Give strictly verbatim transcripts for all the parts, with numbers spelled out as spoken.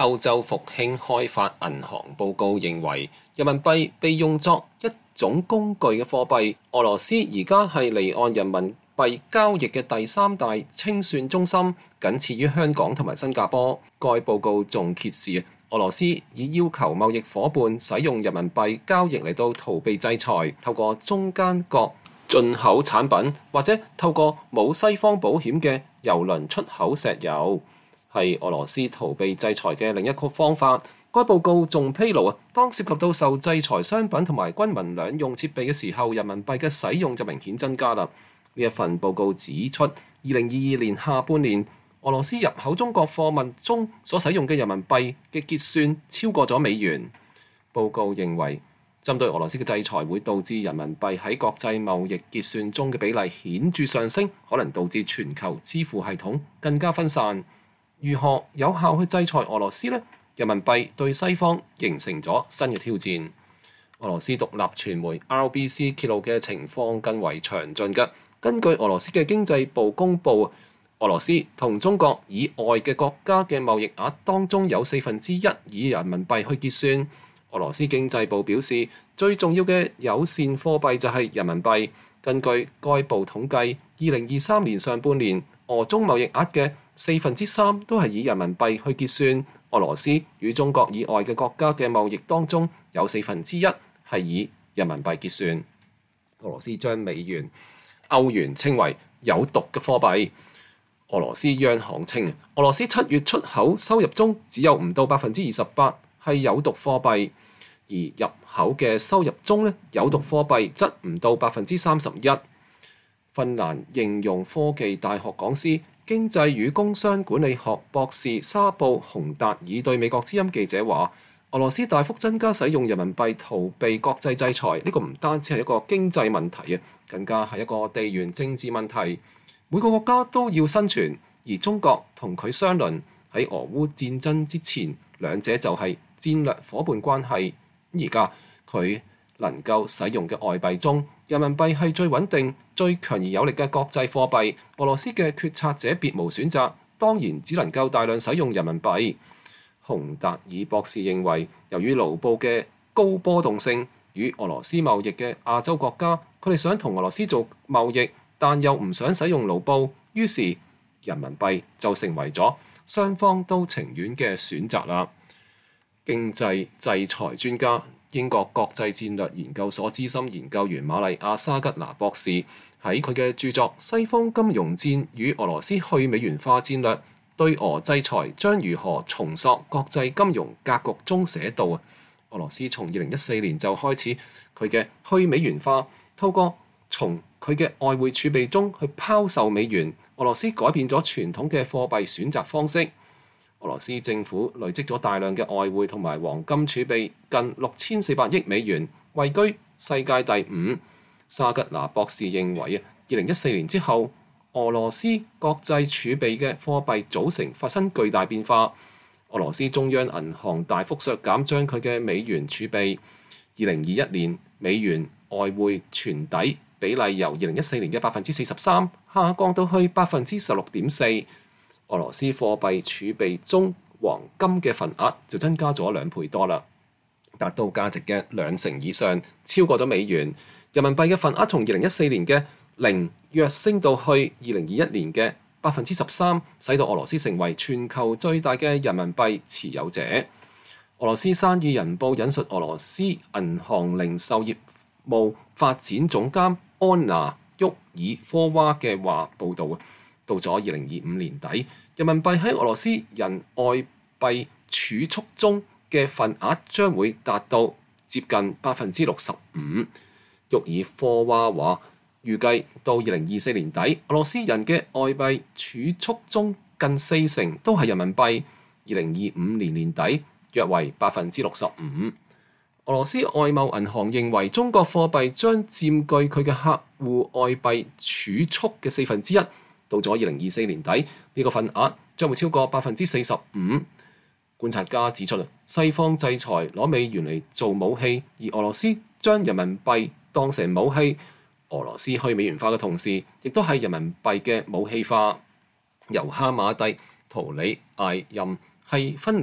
歐洲復興開發銀行報告認為，人民幣被用作一種工具嘅貨幣。俄羅斯而家係離岸人民幣交易嘅第三大清算中心，僅次於香港同埋新加坡。該報告仲揭示，俄羅斯以要求貿易夥伴使用人民幣交易嚟到逃避制裁，透過中間國進口產品，或者透過冇西方保險嘅油輪出口石油，係俄羅斯逃避制裁嘅另一個方法。該報告仲披露啊，當涉及到受制裁商品同埋軍民兩用設備嘅時候，人民幣嘅使用就明顯增加啦。呢一份報告指出，二零二二年下半年，俄羅斯入口中國貨物中所使用嘅人民幣嘅結算超過咗美元。報告認為，針對俄羅斯嘅制裁會導致人民幣喺國際貿易結算中嘅比例顯著上升，可能導致全球支付系統更加分散。如何有效去制裁俄羅斯呢？人民幣對西方形成咗新嘅挑戰。俄羅斯獨立傳媒 R B C 揭露嘅情況更為詳盡嘅。根據俄羅斯嘅經濟部公佈，俄羅斯同中國以外嘅國家嘅貿易額當中有四分之一以人民幣去結算。俄羅斯經濟部表示，最重要嘅友善貨幣就係人民幣。根據該部統計，二零二三年上半年俄中貿易額嘅四分之三都係以人民幣去結算。俄羅斯與中國以外嘅國家嘅貿易當中有四分之一係以人民幣結算。俄羅斯將美元、歐元稱為有毒嘅貨幣。俄羅斯央行稱，俄羅斯七月出口收入中只有唔到百分之二十八係有毒貨幣，而入口嘅收入中咧，有毒貨幣則唔到百分之三十一。芬蘭應用科技大學講師、經濟與工商管理學博士沙布洪達爾對美國之音記者話：俄羅斯大幅增加使用人民幣逃避國際制裁，呢個唔單止係一個經濟問題啊，更加係一個地緣政治問題。每個國家都要生存，而中國同佢相鄰，喺俄烏戰爭之前，兩者就係戰略夥伴關係。而家佢能夠使用嘅外幣中，人民幣係最穩定、最強而有力嘅國際貨幣。俄羅斯嘅決策者別無選擇，當然只能夠大量使用人民幣。洪達爾博士認為，由於盧布嘅高波動性，與俄羅斯貿易嘅亞洲國家，佢哋想同俄羅斯做貿易，但又唔想使用盧布，於是人民幣就成為咗雙方都情願嘅選擇啦。經濟制裁專家、英國國際戰略研究所資深研究員瑪麗亞沙吉拿博士喺佢嘅著作《西方金融戰與俄羅斯去美元化戰略：對俄制裁將如何重塑國際金融格局》中寫道：俄羅斯從二零一四年就開始佢嘅去美元化，透過從佢嘅外匯儲備中去拋售美元。俄羅斯改變咗傳統嘅貨幣選擇方式。俄羅斯政府累積咗大量嘅外匯同埋黃金儲備，近六千四百億美元，位居世界第五。沙吉拿博士認為啊，二零一四年之後，俄羅斯國際儲備嘅貨幣組成發生巨大變化。俄羅斯中央銀行大幅削減將佢嘅美元儲備。二零二一年美元外匯存底比例由二零一四年嘅百分之四十三下降到去百分之十六點四。俄羅斯貨幣儲備中黃金嘅份額就增加咗兩倍多啦，達到價值嘅兩成以上，超過咗美元。人民幣嘅份額從二零一四年嘅零躍升到去二零二一年嘅百分之十三，使到俄羅斯成為全球最大嘅人民幣持有者。俄羅斯生意人報引述俄羅斯銀行零售業務發展總監安娜沃爾科娃嘅話報導，到咗二零二五年底，人民幣喺俄羅斯人外幣儲蓄中嘅份額將會達到接近百分之六十五。沃爾科娃話，預計到二零二四年底，俄羅斯人嘅外幣儲蓄中近四成都係人民幣。二零二五年年底約為百分之六十五。俄羅斯外貿銀行認為，中國貨幣將佔據佢嘅客戶外幣儲蓄嘅四分之一。到咗二零二四年底，呢、這個份額將會超過百分之四十五。觀察家指出，西方制裁攞美元嚟做武器，而俄羅斯將人民幣當成武器。俄羅斯去美元化嘅同時，亦都係人民幣嘅武器化。由哈馬蒂圖里艾任係芬蘭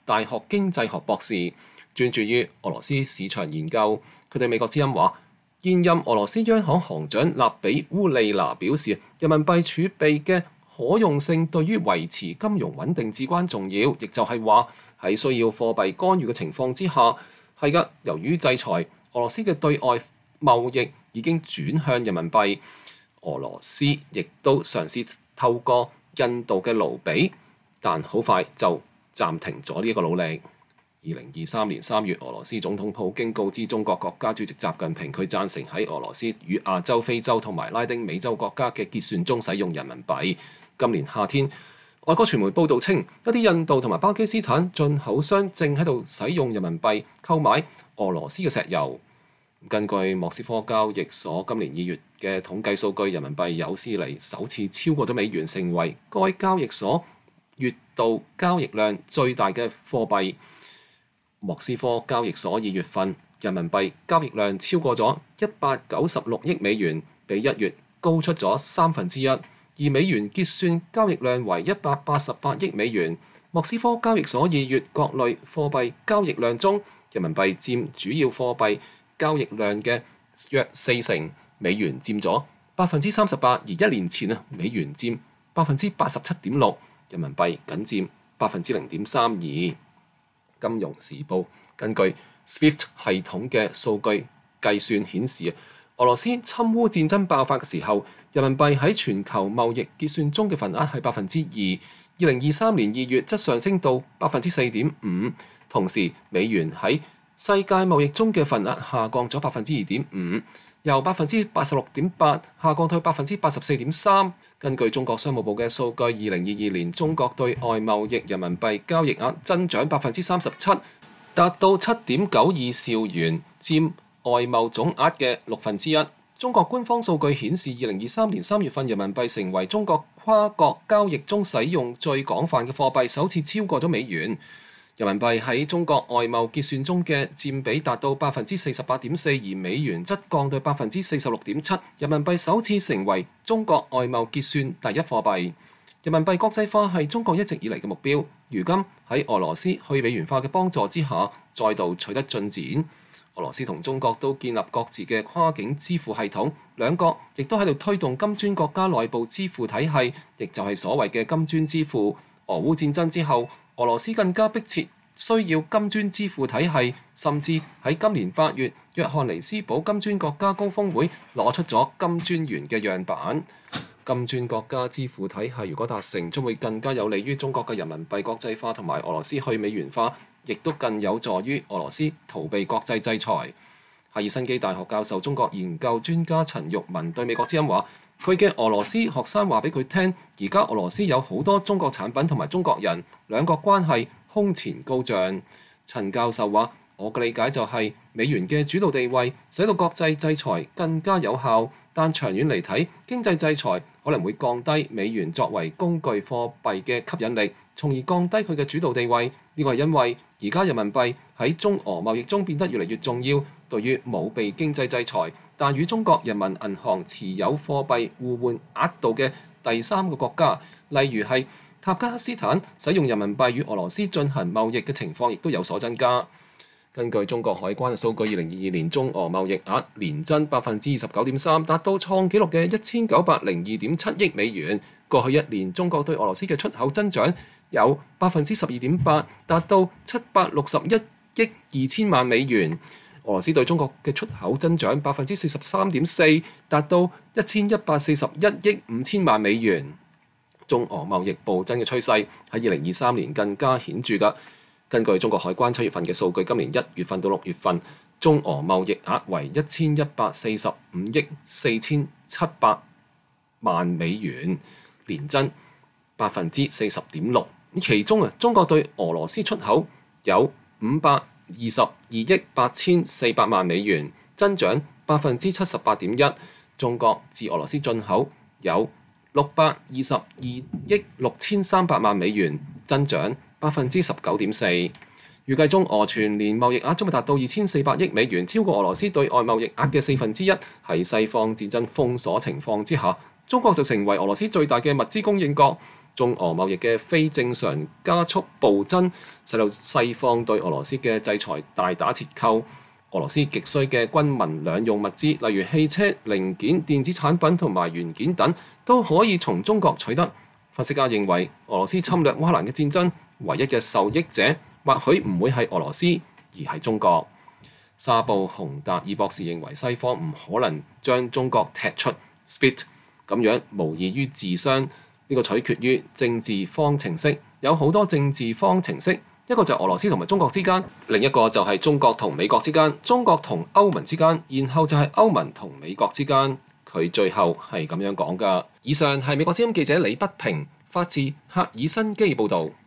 大學經濟學博士，專注於俄羅斯市場研究。佢對美國之音話：現任俄羅斯央行行長納比烏利娜表示，人民幣儲備嘅可用性對於維持金融穩定至關重要，亦就係話喺需要貨幣干預嘅情況之下，係㗎。由於制裁，俄羅斯嘅對外貿易已經轉向人民幣，俄羅斯亦都嘗試透過印度嘅盧比，但好快就暫停咗呢一個努力。二零二三年三月，俄羅斯總統普京告知中國國家主席習近平，佢贊成喺俄羅斯與亞洲、非洲同埋拉丁美洲國家嘅結算中使用人民幣。今年夏天，外國傳媒報道稱，一啲印度同埋巴基斯坦進口商正喺度使用人民幣購買俄羅斯嘅石油。根據莫斯科交易所今年二月嘅統計數據，人民幣有史以嚟首次超過咗美元，成為該交易所月度交易量最大嘅貨幣。莫斯科交易所二月份人民幣交易量超過咗一百九十六億美元，比一月高出咗三分之一。而美元結算交易量為一百八十八億美元。莫斯科交易所二月各類貨幣交易量中，人民幣佔主要貨幣交易量嘅約四成，美元佔咗百分之三十八。而一年前啊，美元佔百分之八十七點六，人民幣僅佔百分之零點三二。金融時報根據 SWIFT 系統嘅數據計算顯示，俄羅斯侵烏戰爭爆發嘅時候，人民幣喺全球貿易結算中嘅份額係百分之二。二零二三年二月則上升到百分之四點五。同時，美元喺世界貿易中嘅份額下降咗百分之二點五，由百分之八十六點八下降到百分之八十四點三。根據中國商務部嘅數據，二零二二年中國對外貿易人民幣交易額增長百分之三十七，達到七點九二兆元，佔外貿總額嘅六分之一。中國官方數據顯示，二零二三年三月份人民幣成為中國跨國交易中使用最廣泛嘅貨幣，首次超過咗美元。人民幣喺中國外貿結算中嘅佔比達到百分之四十八點四，而美元則降到百分之四十六點七。人民幣首次成為中國外貿結算第一貨幣。人民幣國際化係中國一直以嚟嘅目標，如今喺俄羅斯去美元化嘅幫助之下，再度取得進展。俄羅斯同中國都建立各自嘅跨境支付系統，兩國亦都喺度推動金磚國家內部支付體系，亦就係所謂嘅金磚支付。俄烏戰爭之後，俄羅斯更加迫切需要金磚支付體系，甚至喺今年八月，約翰尼斯堡金磚國家高峰會攞出咗金磚元嘅樣板。金磚國家支付體系如果達成，將會更加有利於中國嘅人民幣國際化同埋俄羅斯去美元化，亦都更有助於俄羅斯逃避國際制裁。赫爾辛基大學教授、中國研究專家陳玉文對美國之音話：佢嘅俄羅斯學生話俾佢聽，而家俄羅斯有好多中國產品同埋中國人，兩國關係空前高漲。陳教授話：我嘅理解就係美元嘅主導地位使到國際制裁更加有效，但長遠嚟睇，經濟制裁可能會降低美元作為工具貨幣嘅吸引力，從而降低佢嘅主導地位。呢個係因為而家人民幣喺中俄貿易中變得越嚟越重要。對於冇被經濟制裁但與中國人民銀行持有貨幣互換額度嘅第三個國家，例如係塔吉克斯坦，使用人民幣與俄羅斯進行貿易嘅情況亦都有所增加。根據中國海關嘅數據，二零二二年中俄貿易額年增百分之二十九點三，達到創紀錄嘅一千九百零二點七億美元。過去一年，中國對俄羅斯嘅出口增長有百分之十二點八，達到七百六十一億二千萬美元。俄羅斯對中國嘅出口增長百分之四十三點四，達到一千一百四十一億五千萬美元。中俄貿易暴增嘅趨勢喺二零二三年更加顯著㗎。根據中國海關七月份嘅數據，今年一月份到六月份，中俄貿易額為一千一百四十五億四千七百萬美元，年增百分之四十點六。其中啊，中國對俄羅斯出口有五百二十二億八千四百萬美元，增長百分之七十八點一。中國自俄羅斯進口有六百二十二億六千三百萬美元，增長百分之十九點四。預計中俄全年貿易額將會達到二千四百億美元，超過俄羅斯對外貿易額嘅四分之一。喺西方戰爭封鎖情況之下，中國就成為俄羅斯最大嘅物資供應國。中俄貿易嘅非正常加速暴增， 使到西方對俄羅斯嘅制裁大打折扣。俄羅斯極需嘅軍民兩用物資，例如汽車零件、電子產品同埋元件等，都可以從中國取得。分析家認為，俄羅斯侵略烏克蘭嘅戰爭，唯一嘅受益者或許唔會係俄羅斯，而係中國。沙布洪達爾博士認為，西方唔可能將中國踢出 S W I F T， 咁樣無異於自傷。呢個取決於政治方程式，有好多政治方程式。一個就係俄羅斯同埋中國之間，另一個就係中國同美國之間，中國同歐盟之間，然後就係歐盟同美國之間。佢最後係咁樣講㗎。以上係美國之音記者李不平發自赫爾辛基報導。